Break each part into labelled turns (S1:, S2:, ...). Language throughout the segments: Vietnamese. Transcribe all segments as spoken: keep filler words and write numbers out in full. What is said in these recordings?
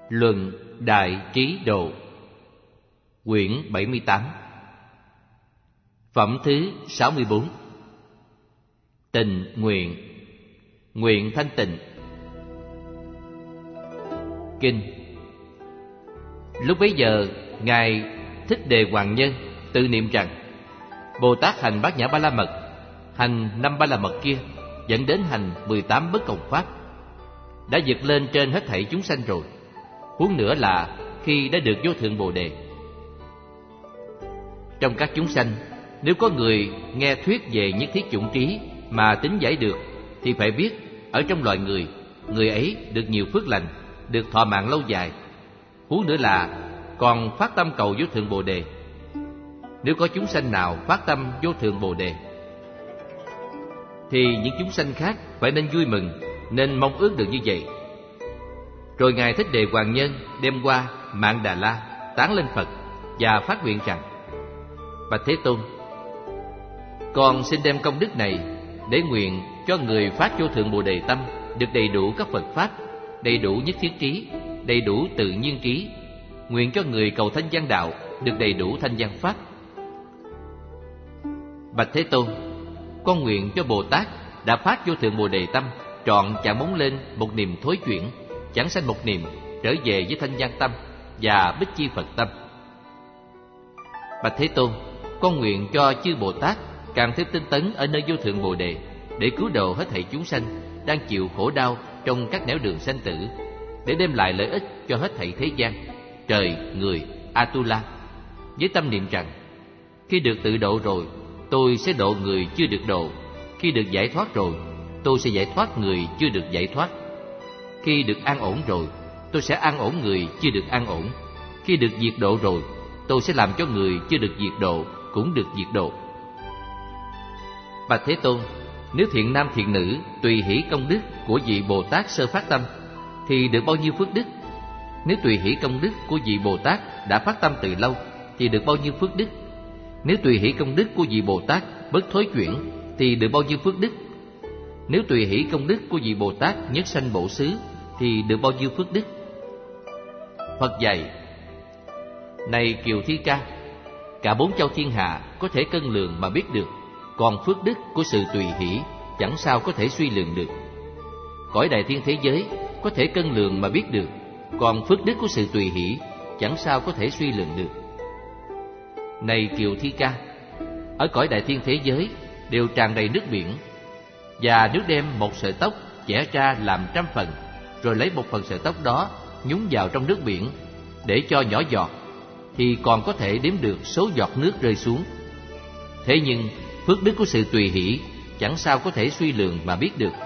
S1: Luận Đại Trí Độ, quyển bảy mươi tám, phẩm thứ sáu mươi bốn. Tịnh nguyện, nguyện thanh tịnh. Kinh. Lúc bấy giờ, Ngài Thích Đề Hoàng Nhân tự niệm rằng: Bồ Tát hành Bát Nhã Ba La Mật, hành năm Ba La Mật kia, dẫn đến hành mười tám bất cộng pháp, đã vượt lên trên hết thảy chúng sanh rồi. Huống nữa là khi đã được vô thượng Bồ Đề. Trong các chúng sanh, nếu có người nghe thuyết về nhất thiết chủng trí mà tính giải được, thì phải biết ở trong loài người, người ấy được nhiều phước lành, được thọ mạng lâu dài. Huống nữa là còn phát tâm cầu vô thượng Bồ Đề. Nếu có chúng sanh nào phát tâm vô thượng Bồ Đề, thì những chúng sanh khác phải nên vui mừng, nên mong ước được như vậy. Rồi Ngài Thích Đề Hoàng Nhân đem qua Mạn Đà La tán lên Phật và phát nguyện rằng: Bạch Thế Tôn, con xin đem công đức này để nguyện cho người phát vô thượng Bồ Đề tâm được đầy đủ các Phật pháp, đầy đủ nhất thiết trí, đầy đủ tự nhiên trí. Nguyện cho người cầu thanh văn đạo được đầy đủ thanh văn pháp. Bạch Thế Tôn, con nguyện cho Bồ Tát đã phát vô thượng Bồ Đề tâm trọn chẳng bóng lên một niềm thối chuyển, chẳng sanh một niềm trở về với thanh văn tâm và bích chi Phật tâm. Bạch Thế Tôn, con nguyện cho chư Bồ Tát càng thêm tinh tấn ở nơi vô thượng Bồ Đề, để cứu độ hết thảy chúng sanh đang chịu khổ đau trong các nẻo đường sanh tử, để đem lại lợi ích cho hết thảy thế gian, trời, người, Atula, với tâm niệm rằng: Khi được tự độ rồi, tôi sẽ độ người chưa được độ. Khi được giải thoát rồi, tôi sẽ giải thoát người chưa được giải thoát. Khi được an ổn rồi, tôi sẽ an ổn người chưa được an ổn. Khi được diệt độ rồi, tôi sẽ làm cho người chưa được diệt độ cũng được diệt độ. Bạch Thế Tôn, nếu thiện nam thiện nữ tùy hỷ công đức của vị Bồ Tát sơ phát tâm, thì được bao nhiêu phước đức? Nếu tùy hỷ công đức của vị Bồ Tát đã phát tâm từ lâu, thì được bao nhiêu phước đức? Nếu tùy hỷ công đức của vị Bồ Tát bất thối chuyển, thì được bao nhiêu phước đức? Nếu tùy hỷ công đức của vị Bồ Tát nhất sanh bổ xứ, thì được bao nhiêu phước đức? Phật dạy: Này Kiều Thi Ca, cả bốn châu thiên hạ có thể cân lượng mà biết được, còn phước đức của sự tùy hỷ chẳng sao có thể suy lường được. Cõi đại thiên thế giới có thể cân lượng mà biết được, còn phước đức của sự tùy hỷ chẳng sao có thể suy lường được. Này Kiều Thi Ca, ở cõi đại thiên thế giới đều tràn đầy nước biển, và nếu đem một sợi tóc chẻ ra làm trăm phần, rồi lấy một phần sợi tóc đó nhúng vào trong nước biển để cho nhỏ giọt, thì còn có thể đếm được số giọt nước rơi xuống. Thế nhưng phước đức của sự tùy hỷ chẳng sao có thể suy lường mà biết được.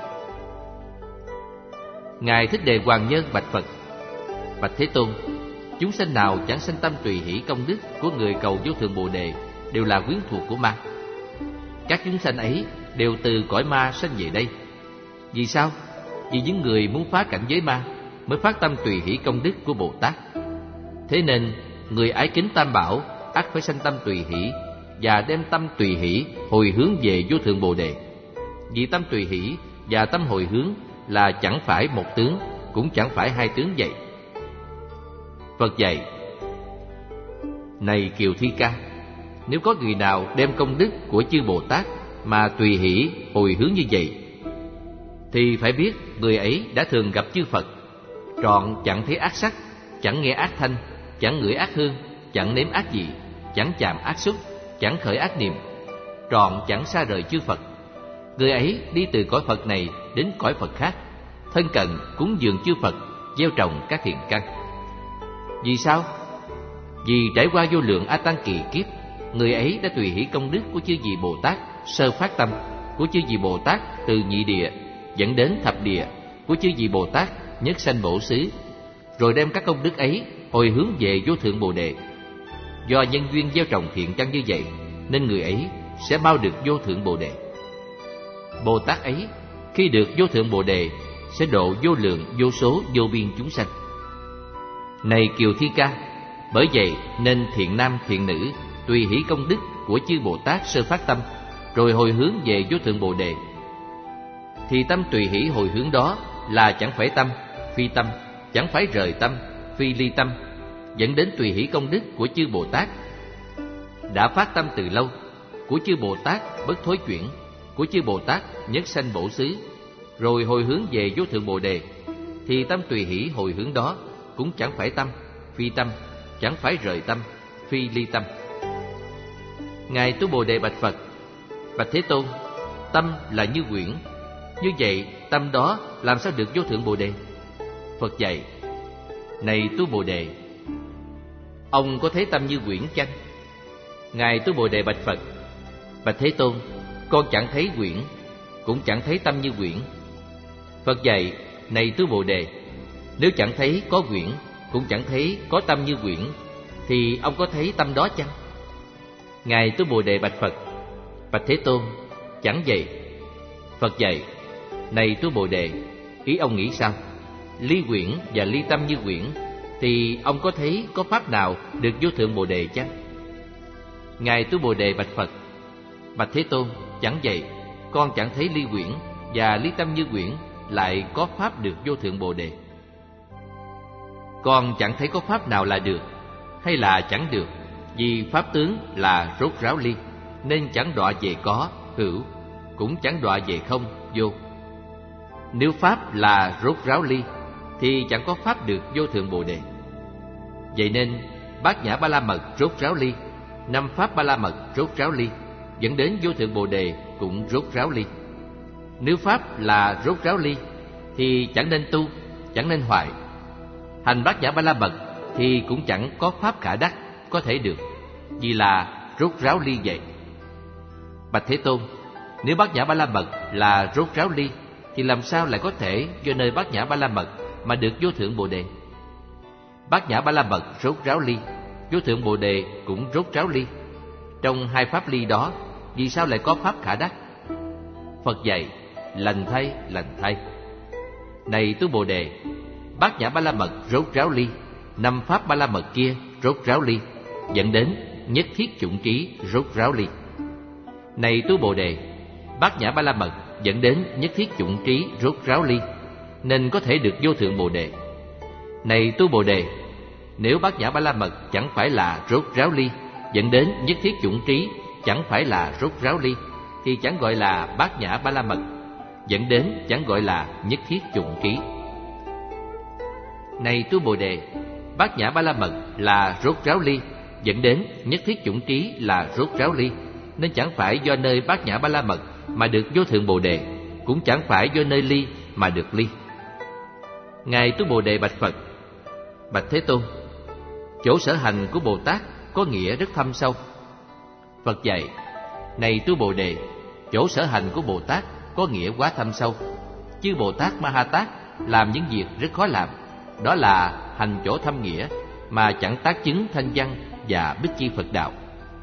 S1: Ngài Thích Đề Hoàng Nhân bạch Phật: Bạch Thế Tôn, chúng sanh nào chẳng sanh tâm tùy hỷ công đức của người cầu vô thượng Bồ Đề đều là quyến thuộc của ma. Các chúng sanh ấy đều từ cõi ma sanh về đây. Vì sao? Vì những người muốn phá cảnh giới ma mới phát tâm tùy hỷ công đức của Bồ Tát. Thế nên người ái kính Tam Bảo ắt phải sanh tâm tùy hỷ, và đem tâm tùy hỷ hồi hướng về vô thượng Bồ Đề. Vì tâm tùy hỷ và tâm hồi hướng là chẳng phải một tướng, cũng chẳng phải hai tướng vậy. Phật dạy: Này Kiều Thi Ca, nếu có người nào đem công đức của chư Bồ Tát mà tùy hỷ hồi hướng như vậy, thì phải biết người ấy đã thường gặp chư Phật, trọn chẳng thấy ác sắc, chẳng nghe ác thanh, chẳng ngửi ác hương, chẳng nếm ác vị, chẳng chạm ác xúc, chẳng khởi ác niệm, trọn chẳng xa rời chư Phật. Người ấy đi từ cõi Phật này đến cõi Phật khác, thân cận cúng dường chư Phật, gieo trồng các thiện căn. Vì sao? Vì trải qua vô lượng A Tăng kỳ kiếp, người ấy đã tùy hỷ công đức của chư vị Bồ Tát sơ phát tâm, của chư vị Bồ Tát từ nhị địa dẫn đến thập địa, của chư vị Bồ Tát nhất sanh bổ xứ, rồi đem các công đức ấy hồi hướng về vô thượng Bồ Đề. Do nhân duyên gieo trồng thiện căn như vậy, nên người ấy sẽ mau được vô thượng Bồ Đề. Bồ Tát ấy khi được vô thượng Bồ Đề sẽ độ vô lượng vô số vô biên chúng sanh. Này Kiều Thi Ca, bởi vậy nên thiện nam thiện nữ tùy hỷ công đức của chư Bồ Tát sơ phát tâm, rồi hồi hướng về vô thượng Bồ Đề. Thì tâm tùy hỷ hồi hướng đó là chẳng phải tâm, phi tâm, chẳng phải rời tâm, phi ly tâm, dẫn đến tùy hỷ công đức của chư Bồ Tát. Đã phát tâm từ lâu, của chư Bồ Tát bất thối chuyển, của chư Bồ Tát nhất sanh bổ xứ, rồi hồi hướng về vô thượng Bồ Đề, thì tâm tùy hỷ hồi hướng đó cũng chẳng phải tâm, phi tâm, chẳng phải rời tâm, phi ly tâm. Ngài Tu Bồ Đề bạch Phật: Bạch Thế Tôn, tâm là như quyển, như vậy tâm đó làm sao được vô thượng Bồ Đề? Phật dạy: Này Tu Bồ Đề, ông có thấy tâm như quyển chăng? Ngài Tu Bồ Đề bạch Phật: Bạch Thế Tôn, con chẳng thấy quyển, cũng chẳng thấy tâm như quyển. Phật dạy: Này Tu Bồ Đề, nếu chẳng thấy có quyển, cũng chẳng thấy có tâm như quyển, thì ông có thấy tâm đó chăng? Ngài Tu Bồ Đề bạch Phật: Bạch Thế Tôn, chẳng vậy. Phật dạy: Này Tu Bồ Đề, ý ông nghĩ sao? Ly quyển và ly tâm như quyển, thì ông có thấy có pháp nào được vô thượng Bồ Đề chăng? Ngài Tu Bồ Đề bạch Phật: Bạch Thế Tôn, chẳng vậy. Con chẳng thấy ly quyển và ly tâm như quyển lại có pháp được vô thượng Bồ Đề. Con chẳng thấy có pháp nào là được hay là chẳng được, vì pháp tướng là rốt ráo ly, nên chẳng đọa về có, hữu, cũng chẳng đọa về không, vô. Nếu pháp là rốt ráo ly, thì chẳng có pháp được vô thượng Bồ Đề. Vậy nên bát nhã ba la mật rốt ráo ly, năm pháp ba la mật rốt ráo ly, dẫn đến vô thượng Bồ Đề cũng rốt ráo ly. Nếu pháp là rốt ráo ly, thì chẳng nên tu, chẳng nên hoại. Hành bát nhã ba la mật thì cũng chẳng có pháp khả đắc có thể được, vì là rốt ráo ly vậy. Bạch Thế Tôn, nếu bát nhã ba la mật là rốt ráo ly, thì làm sao lại có thể do nơi bát nhã ba la mật mà được vô thượng Bồ Đề? Bát nhã ba la mật rốt ráo ly, vô thượng Bồ Đề cũng rốt ráo ly. Trong hai pháp ly đó, vì sao lại có pháp khả đắc? Phật dạy: Lành thay, lành thay. Này Tu Bồ Đề, bát nhã ba la mật rốt ráo ly, năm pháp ba la mật kia rốt ráo ly, dẫn đến nhất thiết chủng trí rốt ráo ly. Này Tu Bồ Đề, bát nhã ba la mật dẫn đến nhất thiết chủng trí rốt ráo ly, nên có thể được vô thượng Bồ Đề. Này Tu Bồ Đề, nếu bát nhã ba la mật chẳng phải là rốt ráo ly, dẫn đến nhất thiết chủng trí chẳng phải là rốt ráo ly, thì chẳng gọi là bát nhã ba la mật, dẫn đến chẳng gọi là nhất thiết chủng trí. Này Tu Bồ Đề, bát nhã ba la mật là rốt ráo ly, dẫn đến nhất thiết chủng trí là rốt ráo ly, nên chẳng phải do nơi bát nhã ba la mật mà được vô thượng Bồ Đề, cũng chẳng phải do nơi ly mà được ly. Ngài Tu Bồ Đề bạch Phật: Bạch Thế Tôn, chỗ sở hành của Bồ Tát có nghĩa rất thâm sâu. Phật dạy: Này Tu Bồ Đề, chỗ sở hành của Bồ Tát có nghĩa quá thâm sâu. Chư Bồ Tát Ma Ha Tát làm những việc rất khó làm, đó là hành chỗ thâm nghĩa mà chẳng tác chứng thanh văn và bích chi Phật đạo.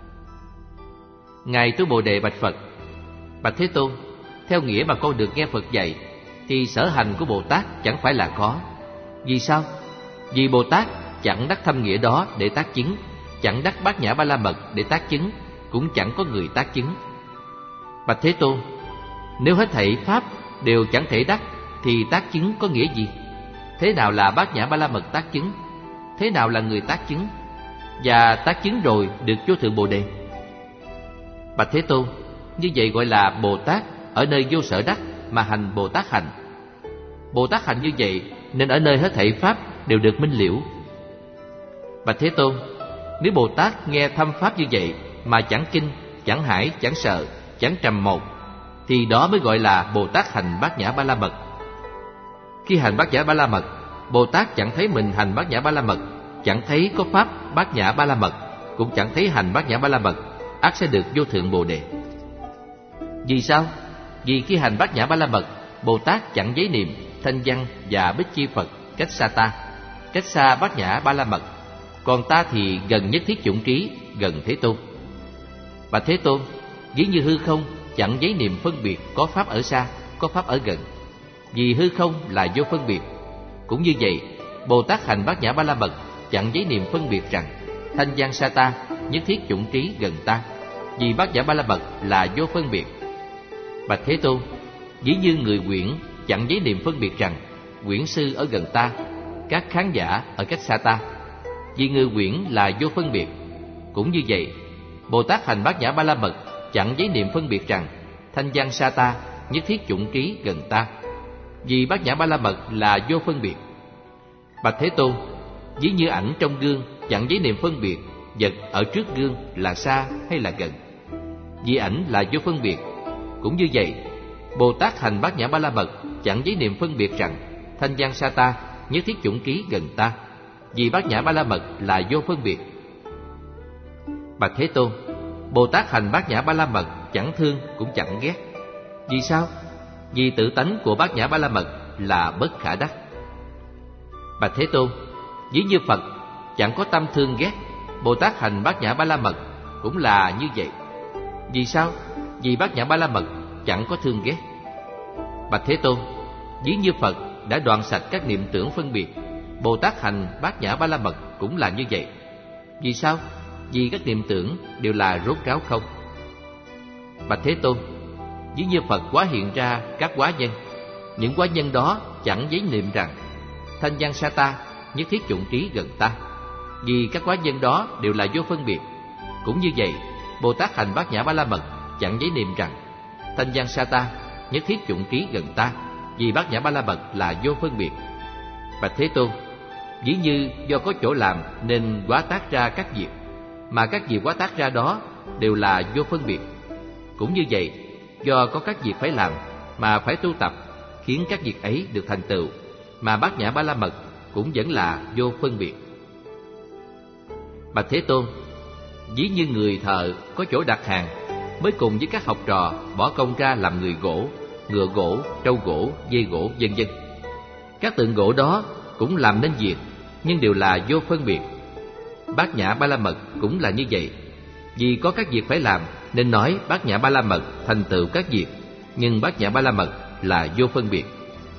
S1: Ngài Tu Bồ Đề bạch Phật: Bạch Thế Tôn, theo nghĩa mà con được nghe Phật dạy, thì sở hành của Bồ Tát chẳng phải là khó. Vì sao? Vì Bồ Tát chẳng đắc thâm nghĩa đó để tác chứng, chẳng đắc bát nhã ba la mật để tác chứng, cũng chẳng có người tác chứng. Bạch Thế Tôn, nếu hết thảy pháp đều chẳng thể đắc, thì tác chứng có nghĩa gì? Thế nào là bát nhã ba la mật tác chứng? Thế nào là người tác chứng? Và tác chứng rồi được vô thượng Bồ Đề? Bạch Thế Tôn, như vậy gọi là Bồ Tát ở nơi vô sở đắc mà hành Bồ Tát hành. Bồ Tát hành như vậy nên ở nơi hết thảy pháp đều được minh liễu. Bạch Thế Tôn, nếu Bồ Tát nghe thâm pháp như vậy mà chẳng kinh, chẳng hải, chẳng sợ, chẳng trầm một, thì đó mới gọi là Bồ Tát hành bát nhã ba la mật. Khi hành bát nhã ba la mật, Bồ Tát chẳng thấy mình hành bát nhã ba la mật, chẳng thấy có pháp bát nhã ba la mật, cũng chẳng thấy hành bát nhã ba la mật, ắt sẽ được vô thượng Bồ Đề. Vì sao? Vì khi hành bát nhã ba la mật, Bồ Tát chẳng giấy niệm thanh văn và bích chi Phật cách xa ta, cách xa bát nhã ba la mật, còn ta thì gần nhất thiết chủng trí, gần Thế Tôn. Bạch Thế Tôn, ví như hư không chẳng giấy niệm phân biệt có pháp ở xa, có pháp ở gần, vì hư không là vô phân biệt. Cũng như vậy, Bồ Tát hành bát nhã ba la mật chẳng giấy niệm phân biệt rằng thanh văn xa ta, nhất thiết chủng trí gần ta, vì bát nhã ba la mật là vô phân biệt. Bạch Thế Tôn, ví như người quyển chẳng giấy niệm phân biệt rằng quyển sư ở gần ta, các khán giả ở cách xa ta, vì Ngự Quyển là vô phân biệt. Cũng như vậy, Bồ Tát hành Bát Nhã Ba La Mật chẳng giấy niệm phân biệt rằng thanh văn sa ta nhất thiết chủng trí gần ta, vì Bát Nhã Ba La Mật là vô phân biệt. Bạch Thế Tôn, ví như ảnh trong gương chẳng giấy niệm phân biệt vật ở trước gương là xa hay là gần, vì ảnh là vô phân biệt. Cũng như vậy, Bồ Tát hành Bát Nhã Ba La Mật chẳng giấy niệm phân biệt rằng thanh văn sa ta nhất thiết chủng trí gần ta, vì Bát Nhã Ba La Mật là vô phân biệt. Bạch Thế Tôn, Bồ Tát hành Bát Nhã Ba La Mật chẳng thương cũng chẳng ghét. Vì sao? Vì tự tánh của Bát Nhã Ba La Mật là bất khả đắc. Bạch Thế Tôn, ví như Phật chẳng có tâm thương ghét, Bồ Tát hành Bát Nhã Ba La Mật cũng là như vậy. Vì sao? Vì Bát Nhã Ba La Mật chẳng có thương ghét. Bạch Thế Tôn, ví như Phật đã đoạn sạch các niệm tưởng phân biệt, Bồ Tát hành Bát Nhã Ba La Mật cũng là như vậy. Vì sao? Vì các niệm tưởng đều là rốt ráo không. Bạch Thế Tôn, ví như Phật hóa hiện ra các hóa nhân, những hóa nhân đó chẳng giấy niệm rằng thanh văn sa ta nhất thiết chủng trí gần ta, vì các hóa nhân đó đều là vô phân biệt. Cũng như vậy, Bồ Tát hành Bát Nhã Ba La Mật chẳng giấy niệm rằng thanh văn sa ta nhất thiết chủng trí gần ta, vì Bát Nhã Ba La Mật là vô phân biệt. Bạch Thế Tôn, ví như do có chỗ làm nên hóa tác ra các việc, mà các việc hóa tác ra đó đều là vô phân biệt. Cũng như vậy, do có các việc phải làm mà phải tu tập, khiến các việc ấy được thành tựu, mà Bát Nhã Ba La Mật cũng vẫn là vô phân biệt. Bạch Thế Tôn, ví như người thợ có chỗ đặt hàng, mới cùng với các học trò bỏ công ra làm người gỗ, ngựa gỗ, trâu gỗ, dê gỗ, vân vân. Các tượng gỗ đó cũng làm nên việc, nhưng đều là vô phân biệt. Bát Nhã Ba La Mật cũng là như vậy. Vì có các việc phải làm nên nói Bát Nhã Ba La Mật thành tựu các việc, nhưng Bát Nhã Ba La Mật là vô phân biệt.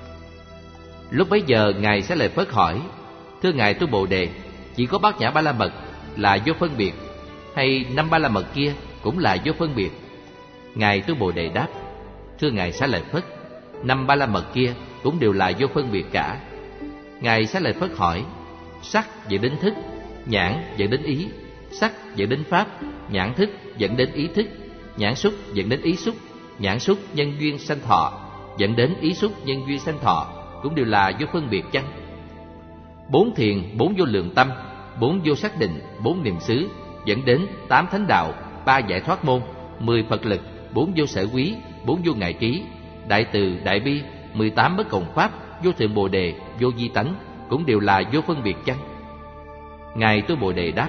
S1: Lúc bấy giờ Ngài Xá Lợi Phất hỏi: Thưa Ngài Tu Bồ Đề, chỉ có Bát Nhã Ba La Mật là vô phân biệt, hay năm Ba La Mật kia cũng là vô phân biệt? Ngài Tu Bồ Đề đáp: Thưa Ngài Xá Lợi Phất, năm Ba La Mật kia cũng đều là vô phân biệt cả. Ngài Xá Lợi Phất hỏi: Sắc dẫn đến thức, nhãn dẫn đến ý, sắc dẫn đến pháp, nhãn thức dẫn đến ý thức, nhãn xúc dẫn đến ý xúc, nhãn xúc nhân duyên sanh thọ dẫn đến ý xúc nhân duyên sanh thọ, cũng đều là vô phân biệt chăng? Bốn thiền, bốn vô lượng tâm, bốn vô xác định, bốn niệm xứ dẫn đến tám thánh đạo, ba giải thoát môn, mười Phật lực, bốn vô sở quý, bốn vô ngại trí, đại từ, đại bi, mười tám bất cộng pháp, vô thượng bồ đề, vô di tánh, cũng đều là vô phân biệt chăng? Ngài Tu Bồ Đề đáp: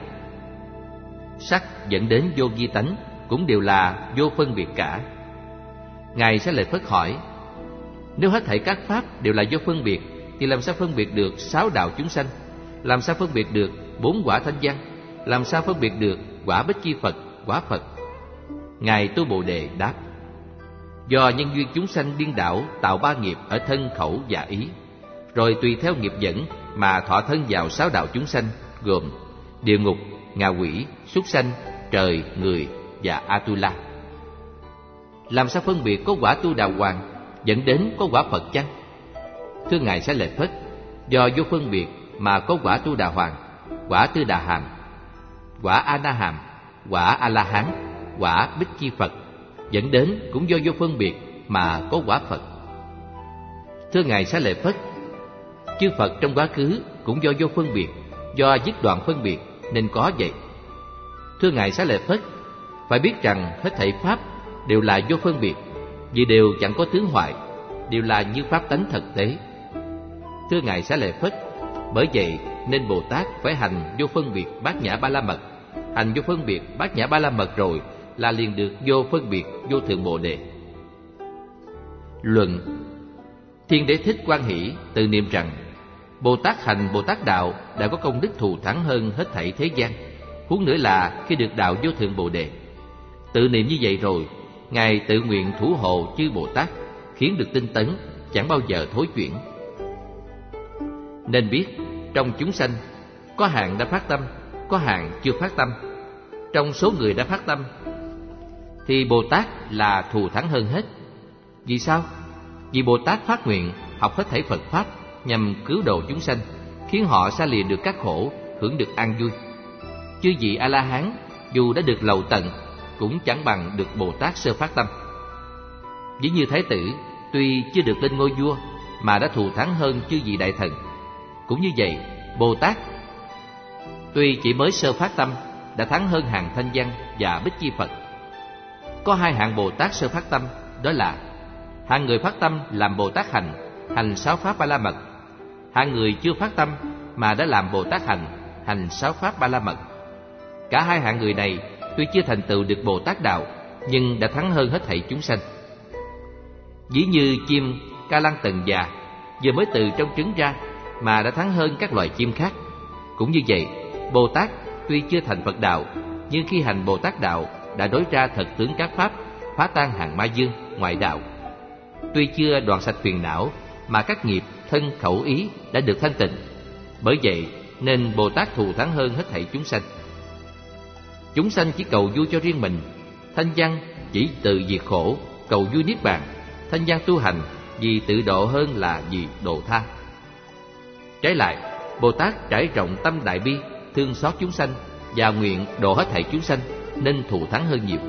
S1: Sắc dẫn đến vô di tánh cũng đều là vô phân biệt cả. Ngài Xá Lợi Phất hỏi: Nếu hết thảy các pháp đều là vô phân biệt, thì làm sao phân biệt được sáu đạo chúng sanh? Làm sao phân biệt được bốn quả thanh văn? Làm sao phân biệt được quả Bích Chi Phật, quả Phật? Ngài Tu Bồ Đề đáp: Do nhân duyên chúng sanh điên đảo tạo ba nghiệp ở thân, khẩu và ý, rồi tùy theo nghiệp dẫn mà thọ thân vào sáu đạo chúng sanh, gồm địa ngục, ngạ quỷ, súc sanh, trời, người và Atula. Làm sao phân biệt có quả Tu Đà Hoàng dẫn đến có quả Phật chăng? Thưa Ngài Xá Lợi Phất, do vô phân biệt mà có quả Tu Đà Hoàng, quả Tư Đà Hàm, quả A Na Hàm, quả A La Hán, quả Bích Chi Phật, dẫn đến cũng do vô phân biệt mà có quả Phật. Thưa Ngài Xá Lợi Phất, chư Phật trong quá khứ cũng do vô phân biệt, do dứt đoạn phân biệt nên có vậy. Thưa Ngài Xá Lợi Phất, phải biết rằng hết thảy pháp đều là vô phân biệt, vì đều chẳng có tướng hoại, đều là như pháp tánh thực tế. Thưa Ngài Xá Lợi Phất, bởi vậy nên Bồ Tát phải hành vô phân biệt Bát Nhã Ba La Mật. Hành vô phân biệt Bát Nhã Ba La Mật rồi là liền được vô phân biệt vô thượng Bồ Đề. Luận: Thiên Đế Thích Quan Hỷ tự niệm rằng Bồ Tát hành Bồ Tát đạo đã có công đức thù thắng hơn hết thảy thế gian, huống nữa là khi được đạo vô thượng Bồ Đề. Tự niệm như vậy rồi, Ngài tự nguyện thủ hộ chư Bồ Tát, khiến được tinh tấn, chẳng bao giờ thối chuyển. Nên biết, trong chúng sanh, có hạng đã phát tâm, có hạng chưa phát tâm. Trong số người đã phát tâm, thì Bồ Tát là thù thắng hơn hết. Vì sao? Vì Bồ Tát phát nguyện học hết thảy Phật Pháp nhằm cứu độ chúng sanh, khiến họ xa lìa được các khổ, hưởng được an vui. Chư vị A-la-hán dù đã được lậu tận cũng chẳng bằng được Bồ Tát sơ phát tâm. Ví như Thái tử tuy chưa được lên ngôi vua mà đã thù thắng hơn chư vị đại thần. Cũng như vậy, Bồ Tát tuy chỉ mới sơ phát tâm đã thắng hơn hàng Thanh Văn và Bích Chi Phật. Có hai hạng Bồ Tát sơ phát tâm, đó là hạng người phát tâm làm Bồ Tát hành, hành sáu pháp ba la mật. Hạng người chưa phát tâm mà đã làm Bồ Tát hành, hành sáu pháp ba la mật. Cả hai hạng người này tuy chưa thành tựu được Bồ Tát đạo, nhưng đã thắng hơn hết thảy chúng sanh. Ví như chim ca lăng tần già vừa mới từ trong trứng ra mà đã thắng hơn các loài chim khác. Cũng như vậy, Bồ Tát tuy chưa thành Phật đạo, nhưng khi hành Bồ Tát đạo đã đối ra thật tướng các pháp, phá tan hàng ma dương, ngoại đạo. Tuy chưa đoạn sạch phiền não mà các nghiệp thân khẩu ý đã được thanh tịnh. Bởi vậy nên Bồ Tát thù thắng hơn hết thảy chúng sanh. Chúng sanh chỉ cầu vui cho riêng mình, Thanh Văn chỉ tự diệt khổ, cầu vui niết bàn. Thanh Văn tu hành vì tự độ hơn là vì độ tha. Trái lại, Bồ Tát trải rộng tâm đại bi, thương xót chúng sanh và nguyện độ hết thảy chúng sanh, nên thù thắng hơn nhiều.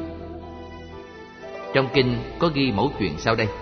S1: Trong kinh có ghi mẫu chuyện sau đây.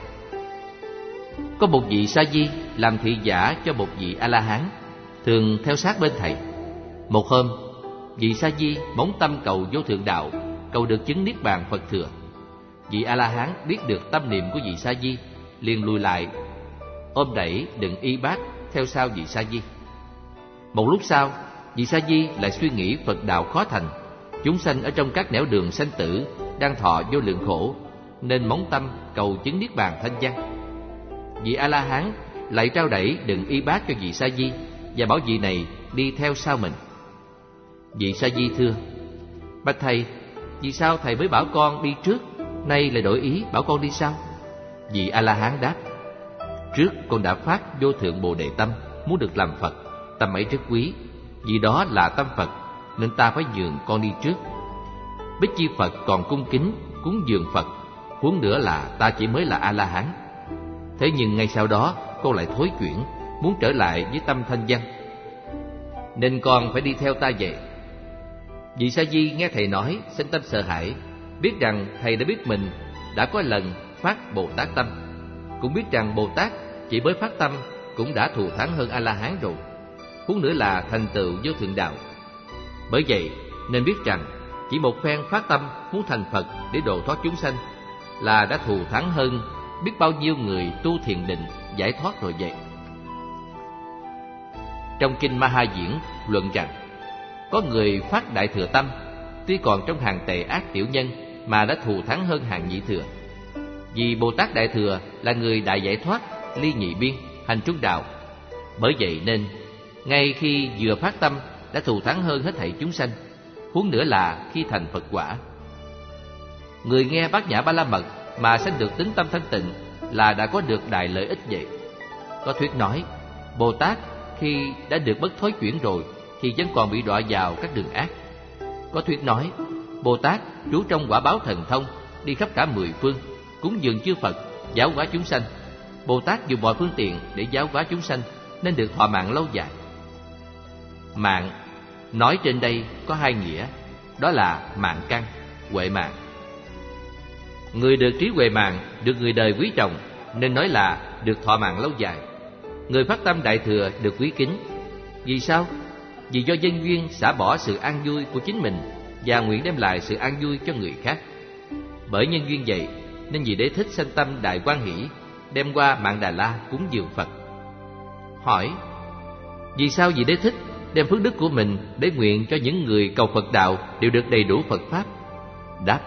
S1: Có một vị sa di làm thị giả cho một vị A-la-hán, thường theo sát bên thầy. Một hôm, vị sa di móng tâm cầu vô thượng đạo, cầu được chứng niết bàn Phật thừa. Vị A-la-hán biết được tâm niệm của vị sa di, liền lùi lại, ôm đẩy đựng y bát theo sau vị sa di. Một lúc sau, vị sa di lại suy nghĩ Phật đạo khó thành, chúng sanh ở trong các nẻo đường sanh tử đang thọ vô lượng khổ, nên móng tâm cầu chứng niết bàn Thanh Văn. Vị A-la-hán lại trao đẩy đựng y bát cho vị sa di và bảo vị này đi theo sau mình. Vị sa di thưa: Bạch thầy, vì sao thầy mới bảo con đi trước, nay lại đổi ý bảo con đi sau? Vị A-la-hán đáp: Trước con đã phát vô thượng bồ đề tâm, muốn được làm Phật. Tâm ấy rất quý, vì đó là tâm Phật, nên ta phải nhường con đi trước. Bích Chi Phật còn cung kính cúng dường Phật, huống nữa là ta chỉ mới là A-la-hán. Thế nhưng ngay sau đó con lại thối chuyển, muốn trở lại với tâm Thanh Văn, nên con phải đi theo ta vậy. Vị sa di nghe thầy nói, sinh tâm sợ hãi, biết rằng thầy đã biết mình đã có lần phát Bồ Tát tâm, cũng biết rằng Bồ Tát chỉ mới phát tâm cũng đã thù thắng hơn A-la-hán rồi, huống nữa là thành tựu vô thượng đạo. Bởi vậy nên biết rằng chỉ một phen phát tâm muốn thành Phật để độ thoát chúng sanh là đã thù thắng hơn biết bao nhiêu người tu thiền định giải thoát rồi vậy. Trong kinh Ma Ha Diễn luận rằng, có người phát đại thừa tâm, tuy còn trong hàng tệ ác tiểu nhân mà đã thù thắng hơn hàng nhị thừa. Vì Bồ Tát đại thừa là người đại giải thoát, ly nhị biên, hành trung đạo. Bởi vậy nên ngay khi vừa phát tâm đã thù thắng hơn hết thảy chúng sanh, huống nữa là khi thành Phật quả. Người nghe Bát Nhã Ba La Mật mà sanh được tính tâm thanh tịnh là đã có được đại lợi ích vậy. Có thuyết nói, Bồ Tát khi đã được bất thối chuyển rồi thì vẫn còn bị đọa vào các đường ác. Có thuyết nói, Bồ Tát trú trong quả báo thần thông, đi khắp cả mười phương, cúng dường chư Phật, giáo hóa chúng sanh. Bồ Tát dùng mọi phương tiện để giáo hóa chúng sanh, nên được thọ mạng lâu dài. Mạng nói trên đây có hai nghĩa, đó là mạng căn, huệ mạng. Người được trí huệ mạng, được người đời quý trọng, nên nói là được thọ mạng lâu dài. Người phát tâm đại thừa được quý kính. Vì sao? Vì do nhân duyên xả bỏ sự an vui của chính mình và nguyện đem lại sự an vui cho người khác. Bởi nhân duyên vậy nên vị Đế Thích sanh tâm đại hoan hỷ, đem qua mạng Đà La cúng dường Phật. Hỏi: vì sao vị Đế Thích đem phước đức của mình để nguyện cho những người cầu Phật đạo đều được đầy đủ Phật pháp? Đáp: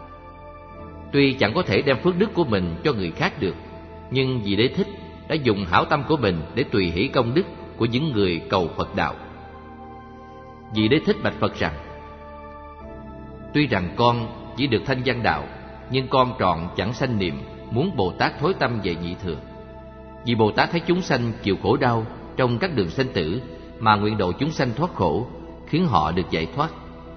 S1: tuy chẳng có thể đem phước đức của mình cho người khác được, nhưng vị Đế Thích đã dùng hảo tâm của mình để tùy hỷ công đức của những người cầu Phật đạo. Vị Đế Thích bạch Phật rằng: tuy rằng con chỉ được thanh văn đạo, nhưng con trọn chẳng sanh niệm muốn Bồ Tát thối tâm về nhị thừa. Vì Bồ Tát thấy chúng sanh chịu khổ đau trong các đường sanh tử mà nguyện độ chúng sanh thoát khổ, khiến họ được giải thoát.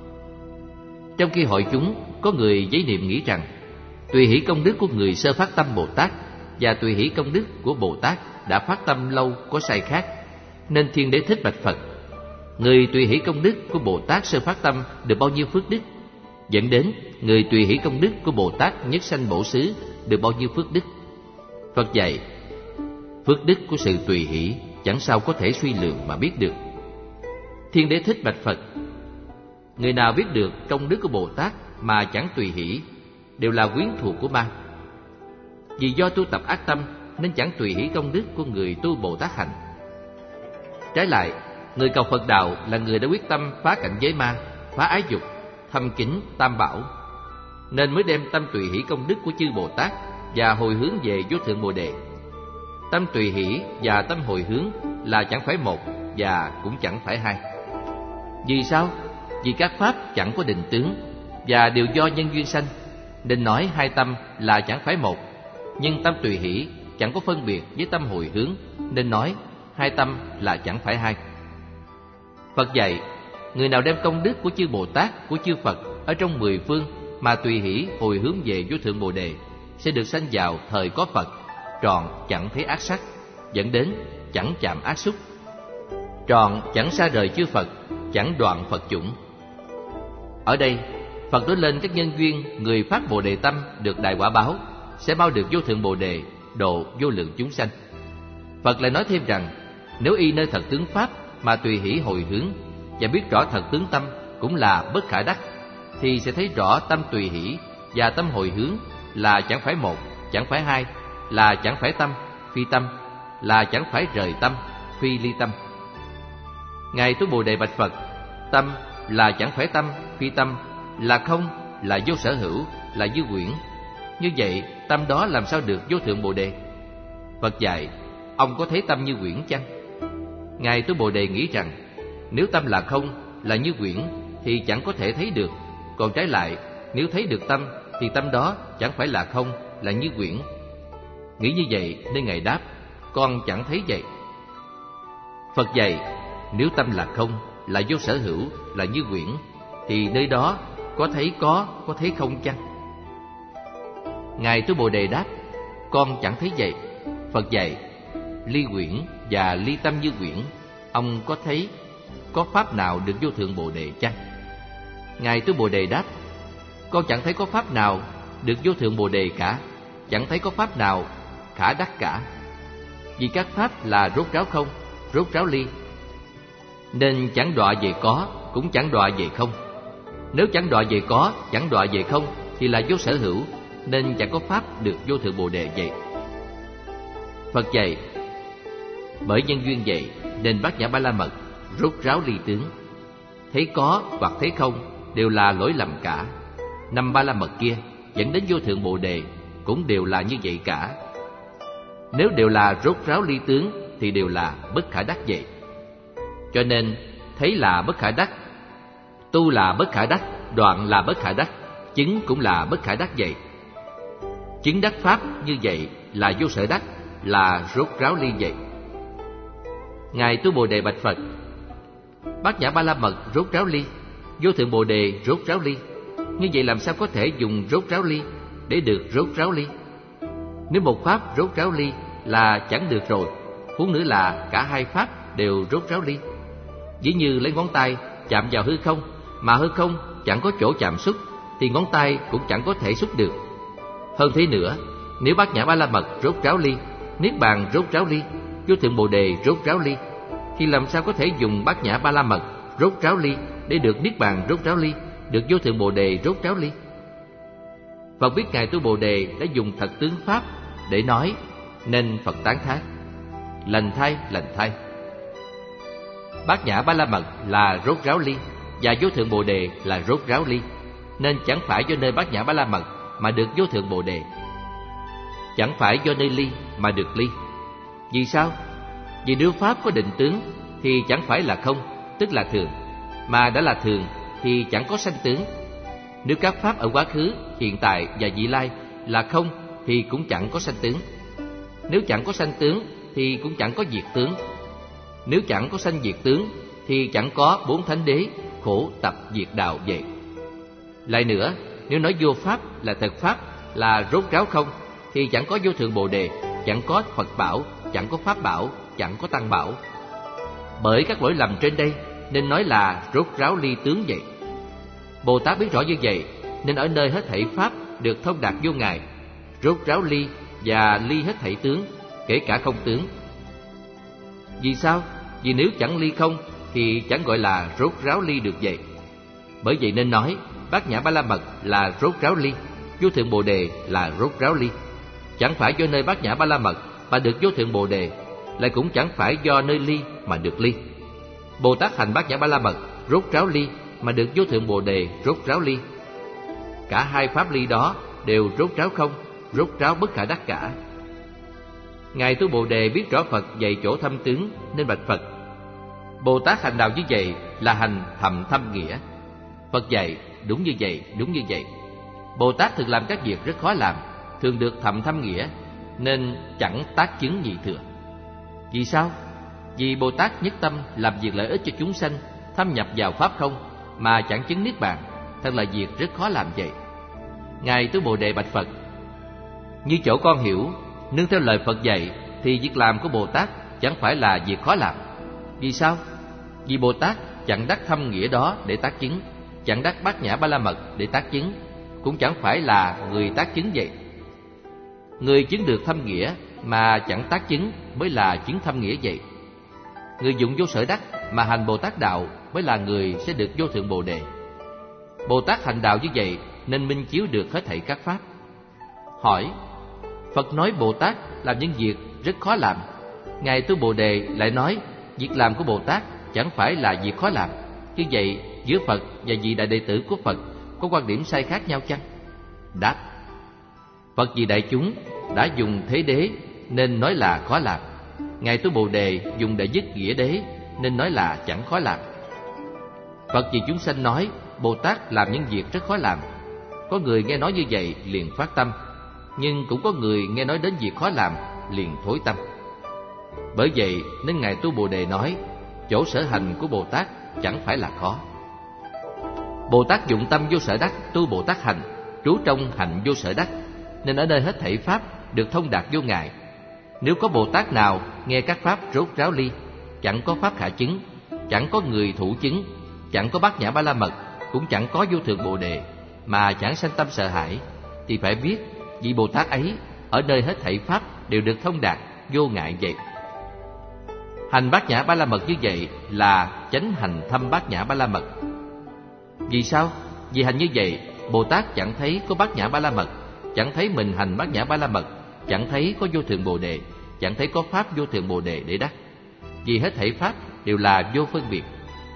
S1: Trong khi hội chúng có người giấy niệm nghĩ rằng tùy hỷ công đức của người sơ phát tâm Bồ Tát và tùy hỷ công đức của Bồ Tát đã phát tâm lâu có sai khác, Nên Thiên Đế Thích bạch Phật: người tùy hỷ công đức của Bồ Tát Sơ Phát Tâm được bao nhiêu phước đức? Dẫn đến người tùy hỷ công đức của Bồ Tát Nhất Sanh Bổ Xứ được bao nhiêu phước đức? Phật dạy: phước đức của sự tùy hỷ chẳng sao có thể suy lượng mà biết được. Thiên Đế Thích bạch Phật: người nào biết được công đức của Bồ Tát mà chẳng tùy hỷ đều là quyến thuộc của ma. Vì do tu tập ác tâm nên chẳng tùy hỷ công đức của người tu Bồ Tát hành. Trái lại, người cầu Phật đạo là người đã quyết tâm phá cảnh giới ma, phá ái dục, thâm kính Tam Bảo, nên mới đem tâm tùy hỷ công đức của chư Bồ Tát và hồi hướng về vô thượng Bồ Đề. Tâm tùy hỷ và tâm hồi hướng là chẳng phải một và cũng chẳng phải hai. Vì sao? Vì các pháp chẳng có định tướng và đều do nhân duyên sanh, nên nói hai tâm là chẳng phải một. Nhưng tâm tùy hỷ chẳng có phân biệt với tâm hồi hướng, nên nói hai tâm là chẳng phải hai. Phật dạy: người nào đem công đức của chư Bồ Tát, của chư Phật ở trong mười phương mà tùy hỷ hồi hướng về vô thượng Bồ Đề sẽ được sanh vào thời có Phật, trọn chẳng thấy ác sắc, dẫn đến chẳng chạm ác xúc, trọn chẳng xa rời chư Phật, chẳng đoạn Phật chủng. Ở đây Phật nói lên các nhân duyên người phát Bồ Đề tâm được đại quả báo sẽ bao được vô thượng Bồ Đề, độ vô lượng chúng sanh. Phật lại nói thêm rằng nếu y nơi thật tướng pháp mà tùy hỷ hồi hướng và biết rõ thật tướng tâm cũng là bất khả đắc, thì sẽ thấy rõ tâm tùy hỷ và tâm hồi hướng là chẳng phải một, chẳng phải hai, là chẳng phải tâm, phi tâm, là chẳng phải rời tâm, phi ly tâm. Ngài Tu Bồ Đề bạch Phật: tâm là chẳng phải tâm, phi tâm, là không, là vô sở hữu, là dư quyển. Như vậy tâm đó làm sao được vô thượng Bồ Đề? Phật dạy: ông có thấy tâm như quyển chăng? Ngài Tu Bồ Đề nghĩ rằng nếu tâm là không, là như quyển thì chẳng có thể thấy được. Còn trái lại, nếu thấy được tâm thì tâm đó chẳng phải là không, là như quyển. Nghĩ như vậy nên Ngài đáp: con chẳng thấy vậy. Phật dạy: nếu tâm là không, là vô sở hữu, là như quyển, thì nơi đó có thấy có, có thấy không chăng? Ngài Tu Bồ Đề đáp: con chẳng thấy vậy. Phật dạy: ly quyển và ly tâm như quyển, ông có thấy có pháp nào được vô thượng Bồ Đề chăng? Ngài Tu Bồ Đề đáp: con chẳng thấy có pháp nào được vô thượng Bồ Đề cả, chẳng thấy có pháp nào khả đắc cả. Vì các pháp là rốt ráo không, rốt ráo ly, nên chẳng đọa về có, cũng chẳng đọa về không. Nếu chẳng đọa về có, chẳng đọa về không thì là vô sở hữu, nên chẳng có pháp được vô thượng Bồ Đề vậy. Phật dạy: bởi nhân duyên vậy nên Bát Nhã Ba La Mật rốt ráo ly tướng. Thấy có hoặc thấy không đều là lỗi lầm cả. Năm Ba La Mật kia dẫn đến vô thượng Bồ Đề cũng đều là như vậy cả. Nếu đều là rốt ráo ly tướng thì đều là bất khả đắc vậy. Cho nên thấy là bất khả đắc, tu là bất khả đắc, đoạn là bất khả đắc, chứng cũng là bất khả đắc vậy. Chứng đắc pháp như vậy là vô sở đắc, là rốt ráo ly vậy. Ngài Tu Bồ Đề bạch Phật: Bát Nhã Ba La Mật rốt ráo ly, vô thượng Bồ Đề rốt ráo ly. Như vậy làm sao có thể dùng rốt ráo ly để được rốt ráo ly? Nếu một pháp rốt ráo ly là chẳng được rồi, huống nữa là cả hai pháp đều rốt ráo ly. Ví như lấy ngón tay chạm vào hư không, mà hư không chẳng có chỗ chạm xúc, thì ngón tay cũng chẳng có thể xúc được. Hơn thế nữa, nếu Bát Nhã Ba La Mật rốt ráo ly, Niết Bàn rốt ráo ly, vô thượng Bồ Đề rốt ráo ly, thì làm sao có thể dùng Bát Nhã Ba La Mật rốt ráo ly để được Niết Bàn rốt ráo ly, được vô thượng Bồ Đề rốt ráo ly? Phật biết Ngài Tu Bồ Đề đã dùng thật tướng pháp để nói, nên Phật tán thán: lành thay, lành thay. Bát Nhã Ba La Mật là rốt ráo ly và vô thượng Bồ Đề là rốt ráo ly, nên chẳng phải do nơi Bát Nhã Ba La Mật mà được vô thượng Bồ Đề, chẳng phải do nơi ly mà được ly. Vì sao? Vì nếu pháp có định tướng thì chẳng phải là không, tức là thường, mà đã là thường thì chẳng có sanh tướng. Nếu các pháp ở quá khứ, hiện tại và vị lai là không thì cũng chẳng có sanh tướng. Nếu chẳng có sanh tướng thì cũng chẳng có diệt tướng. Nếu chẳng có sanh diệt tướng thì chẳng có bốn thánh đế khổ tập diệt đạo vậy. Lại nữa, nếu nói vô pháp là thật pháp, là rốt ráo không, thì chẳng có vô thượng Bồ Đề, chẳng có Phật bảo, chẳng có Pháp bảo, chẳng có Tăng bảo. Bởi các lỗi lầm trên đây nên nói là rốt ráo ly tướng vậy. Bồ Tát biết rõ như vậy nên ở nơi hết thảy pháp được thông đạt vô ngài, rốt ráo ly và ly hết thảy tướng, kể cả không tướng. Vì sao? Vì nếu chẳng ly không thì chẳng gọi là rốt ráo ly được vậy. Bởi vậy nên nói Bát Nhã Ba La Mật là rốt ráo ly, Vô Thượng Bồ Đề là rốt ráo ly. Chẳng phải do nơi Bát Nhã Ba La Mật mà được Vô Thượng Bồ Đề, lại cũng chẳng phải do nơi ly mà được ly. Bồ Tát hành Bát Nhã Ba La Mật rốt ráo ly mà được Vô Thượng Bồ Đề rốt ráo ly. Cả hai pháp ly đó đều rốt ráo không, rốt ráo bất khả đắc cả. Ngài Tu Bồ Đề biết rõ Phật dạy chỗ thâm tướng nên bạch Phật: Bồ Tát hành đạo như vậy là hành thầm thâm nghĩa. Phật dạy đúng như vậy, đúng như vậy. Bồ Tát thường làm các việc rất khó làm, thường được thầm thâm nghĩa, nên chẳng tác chứng nhị thừa. Vì sao? Vì Bồ Tát nhất tâm làm việc lợi ích cho chúng sanh, thâm nhập vào pháp không mà chẳng chứng niết bàn, thật là việc rất khó làm vậy. Ngài Tu Bồ Đề bạch Phật: Như chỗ con hiểu, nương theo lời Phật dạy thì việc làm của Bồ Tát chẳng phải là việc khó làm. Vì sao? Vì Bồ Tát chẳng đắc thâm nghĩa đó để tác chứng, chẳng đắc Bát Nhã Ba La Mật để tác chứng, cũng chẳng phải là người tác chứng vậy. Người chứng được thâm nghĩa mà chẳng tác chứng mới là chứng thâm nghĩa vậy. Người dụng vô sở đắc mà hành Bồ Tát đạo mới là người sẽ được Vô Thượng Bồ Đề. Bồ Tát hành đạo như vậy nên minh chiếu được hết thảy các pháp. Hỏi: Phật nói Bồ Tát làm những việc rất khó làm, Ngài Tu Bồ Đề lại nói việc làm của Bồ Tát chẳng phải là việc khó làm. Như vậy giữa Phật và vị đại đệ tử của Phật có quan điểm sai khác nhau chăng? Đáp: Phật vì đại chúng đã dùng thế đế nên nói là khó làm. Ngài Tu Bồ Đề dùng đệ nhất nghĩa đế nên nói là chẳng khó làm. Phật vì chúng sanh nói Bồ Tát làm những việc rất khó làm. Có người nghe nói như vậy liền phát tâm, nhưng cũng có người nghe nói đến việc khó làm liền thối tâm. Bởi vậy nên Ngài Tu Bồ Đề nói chỗ sở hành của Bồ Tát chẳng phải là khó. Bồ Tát dụng tâm vô sở đắc tu Bồ Tát hành, trú trong hạnh vô sở đắc, nên ở nơi hết thảy pháp được thông đạt vô ngại. Nếu có Bồ Tát nào nghe các pháp rốt ráo ly, chẳng có pháp khả chứng, chẳng có người thủ chứng, chẳng có Bát Nhã Ba La Mật, cũng chẳng có Vô Thượng Bồ Đề, mà chẳng sanh tâm sợ hãi, thì phải biết vị Bồ Tát ấy ở nơi hết thảy pháp đều được thông đạt vô ngại vậy. Hành Bát Nhã Ba La Mật như vậy là chánh hành thâm Bát Nhã Ba La Mật. Vì sao? Vì hành như vậy Bồ Tát chẳng thấy có Bát Nhã Ba La Mật, chẳng thấy mình hành Bát Nhã Ba La Mật, chẳng thấy có Vô Thượng Bồ Đề, chẳng thấy có pháp Vô Thượng Bồ Đề để đắc. Vì hết thảy pháp đều là vô phân biệt.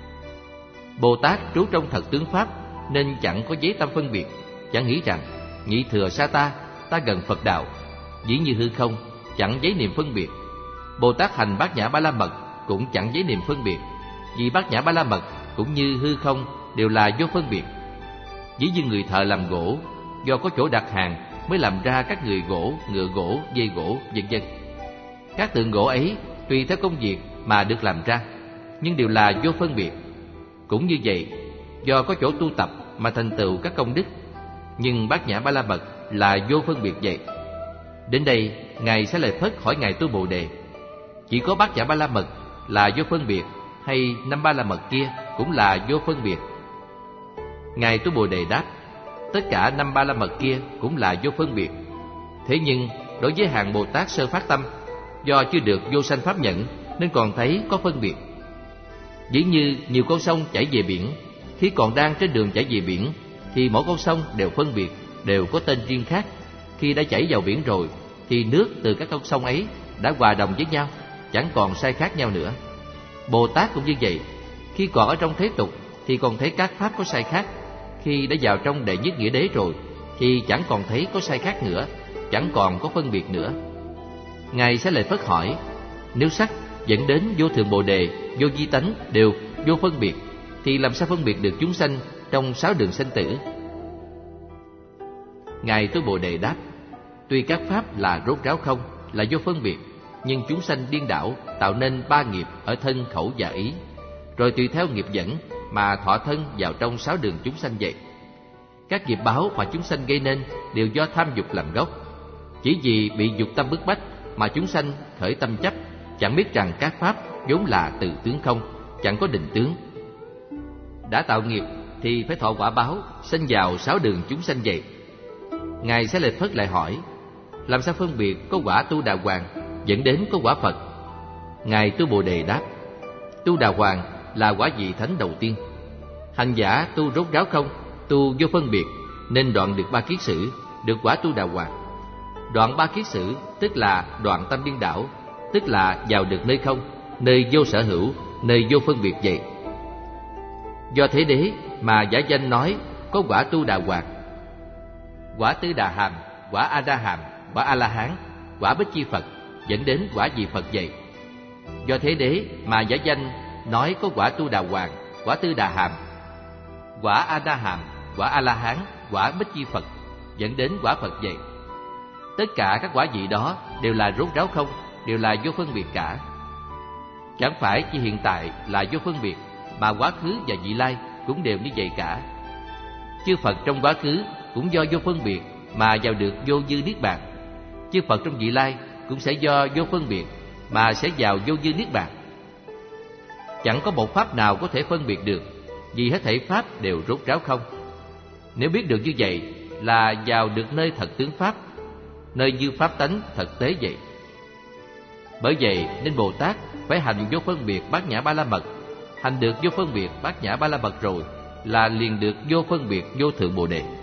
S1: Bồ Tát trú trong thật tướng pháp nên chẳng có giấy tâm phân biệt, chẳng nghĩ rằng nhị thừa sa ta, ta gần Phật đạo. Dĩ như hư không, chẳng giấy niệm phân biệt. Bồ Tát hành Bát Nhã Ba La Mật cũng chẳng giấy niệm phân biệt, vì Bát Nhã Ba La Mật cũng như hư không đều là vô phân biệt. Dĩ như người thợ làm gỗ, do có chỗ đặt hàng mới làm ra các người gỗ, ngựa gỗ, dây gỗ, vân vân. Các tượng gỗ ấy tùy theo công việc mà được làm ra, nhưng đều là vô phân biệt. Cũng như vậy, do có chỗ tu tập mà thành tựu các công đức, nhưng Bát Nhã Ba La Mật là vô phân biệt vậy. Đến đây, Ngài sẽ lại phất hỏi Ngài Tu Bồ Đề: Chỉ có Bát Nhã Ba La Mật là vô phân biệt, hay năm Ba La Mật kia cũng là vô phân biệt? Ngài Tu Bồ Đề đáp: Tất cả năm Ba La Mật kia cũng là vô phân biệt. Thế nhưng đối với hàng Bồ Tát sơ phát tâm, do chưa được vô sanh pháp nhẫn nên còn thấy có phân biệt. Dĩ như nhiều con sông chảy về biển, khi còn đang trên đường chảy về biển thì mỗi con sông đều phân biệt, đều có tên riêng khác. Khi đã chảy vào biển rồi thì nước từ các con sông ấy đã hòa đồng với nhau, chẳng còn sai khác nhau nữa. Bồ Tát cũng như vậy, khi còn ở trong thế tục thì còn thấy các pháp có sai khác, khi đã vào trong đệ nhất nghĩa đế rồi thì chẳng còn thấy có sai khác nữa, chẳng còn có phân biệt nữa. Ngài sẽ lại phất hỏi: Nếu sắc dẫn đến Vô Thượng Bồ Đề, vô vi tánh đều vô phân biệt, thì làm sao phân biệt được chúng sanh trong sáu đường sanh tử? Ngài Tu Bồ Đề đáp: Tuy các pháp là rốt ráo không, là vô phân biệt, nhưng chúng sanh điên đảo tạo nên ba nghiệp ở thân, khẩu và ý, rồi tùy theo nghiệp dẫn mà thọ thân vào trong sáu đường chúng sanh vậy. Các nghiệp báo mà chúng sanh gây nên đều do tham dục làm gốc. Chỉ vì bị dục tâm bức bách mà chúng sanh khởi tâm chấp, chẳng biết rằng các pháp vốn là từ tướng không, chẳng có định tướng. Đã tạo nghiệp thì phải thọ quả báo, sanh vào sáu đường chúng sanh vậy. Ngài Xá Lợi Phất lại hỏi, làm sao phân biệt có quả Tu Đà Hoàng dẫn đến có quả Phật? Ngài Tu Bồ Đề đáp, Tu Đà Hoàng là quả vị thánh đầu tiên. Hành giả tu rốt ráo không, tu vô phân biệt, nên đoạn được ba kiết sử, được quả Tu Đà Hoàng. Đoạn ba kiết sử tức là đoạn tâm điên đảo, tức là vào được nơi không, nơi vô sở hữu, nơi vô phân biệt vậy. Do thế đế mà giả danh nói có quả Tu Đà Hoàng. Quả Tư Đà Hàm, quả A Đa Hàm, quả A La Hán, quả Bích Chi Phật dẫn đến quả vị Phật vậy. Do thế đế mà giả danh nói có quả Tu Đà Hoàng, quả Tư Đà Hàm, quả A Đa Hàm, quả A La Hán, quả Bích Chi Phật dẫn đến quả Phật vậy. Tất cả các quả vị đó đều là rốt ráo không, đều là vô phân biệt cả. Chẳng phải chỉ hiện tại là vô phân biệt, mà quá khứ và vị lai cũng đều như vậy cả. Chư Phật trong quá khứ cũng do vô phân biệt mà vào được vô dư niết bàn. Chư Phật trong vị lai cũng sẽ do vô phân biệt mà sẽ vào vô dư niết bàn. Chẳng có một pháp nào có thể phân biệt được, vì hết thảy pháp đều rốt ráo không. Nếu biết được như vậy là vào được nơi thật tướng pháp, nơi như pháp tánh thật tế vậy. Bởi vậy nên Bồ Tát phải hành vô phân biệt bát nhã ba la mật. Hành được vô phân biệt bát nhã ba la mật rồi là liền được vô phân biệt vô thượng Bồ Đề.